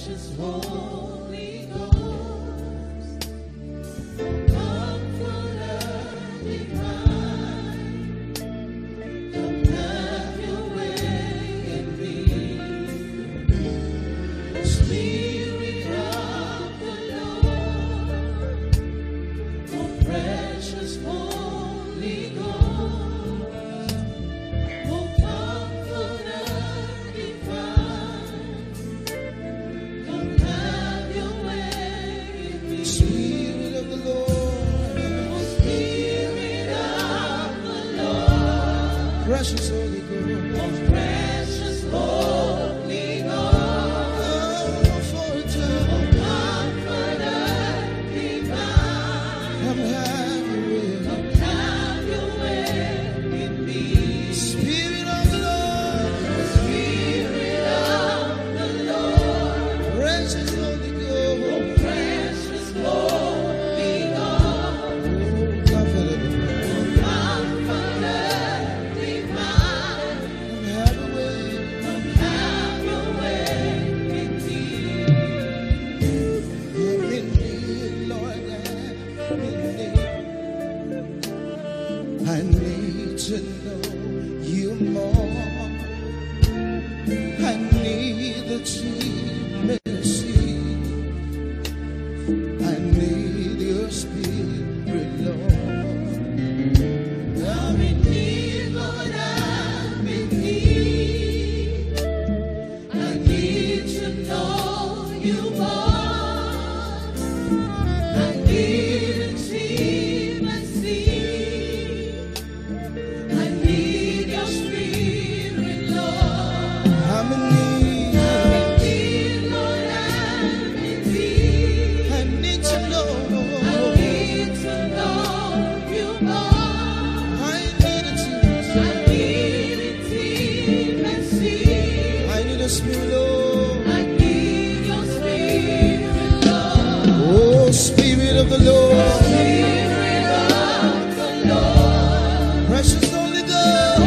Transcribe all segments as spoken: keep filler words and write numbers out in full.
Precious Holy Ghost, oh, precious Holy Ghost, oh, for eternal Comforter divine, come have your way, come have your way in me. Spirit of the Lord, Spirit of the Lord, precious Holy Ghost, oh, precious Holy Ghost, oh, Comforter divine, Comforter. I need to know you more. I need the intimacy. I need your spirit, Lord. I'm in need, Lord, I'm in need. I need to know you more. I need intimacy. I'm in need, I'm in need, Lord, I'm in need. I need to know, I need to know you more. I need intimacy, I need intimacy. I need a spirit, Lord. I need your spirit, Lord. Oh, Spirit of the Lord, Spirit of the Lord, precious Holy Ghost.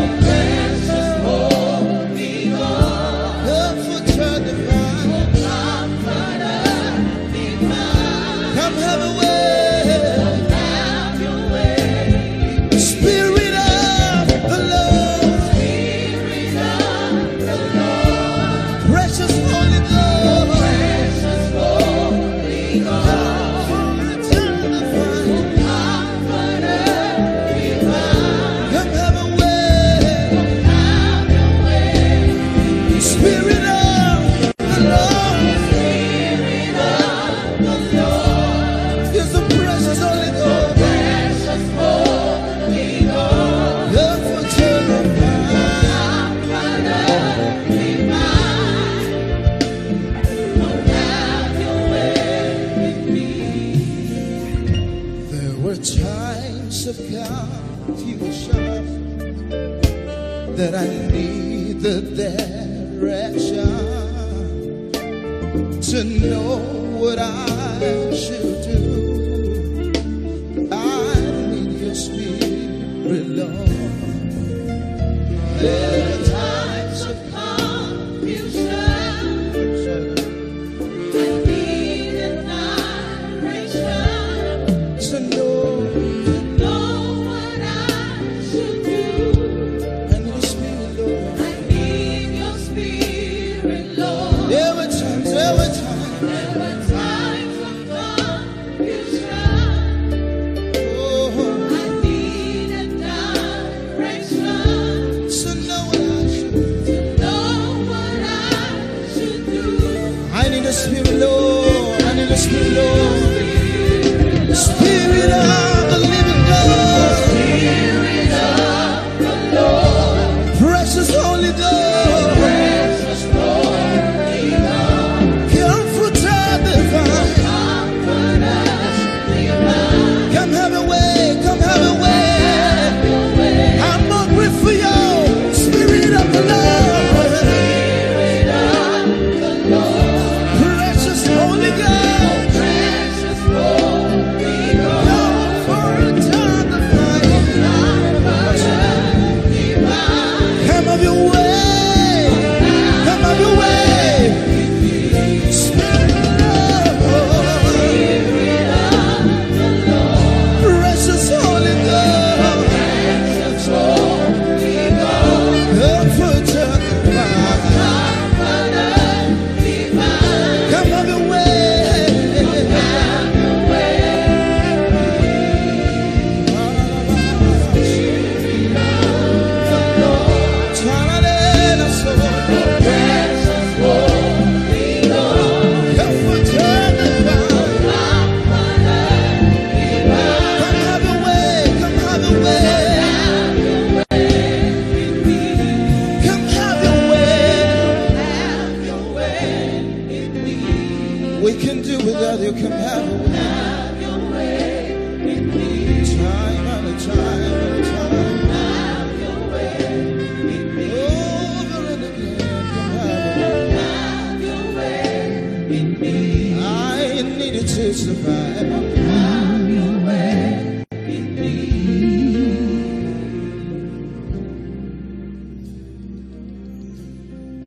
Times of confusion that I need the direction to know what I should do. I need your spirit, Lord. There are times of confusion. I need a direction to know. Spirit, Lord, I need a spirit, Lord. Spirit of the living God, Spirit of the Lord, precious Holy Ghost, precious Holy Ghost, Comforter divine, Comforter divine, come have a way, come have a way. I'm hungry for you, Spirit of the Lord. Have your way. that you can have your way in me. Time and time and time. Have your way in me. Over and again, have your way in me. I need it to survive.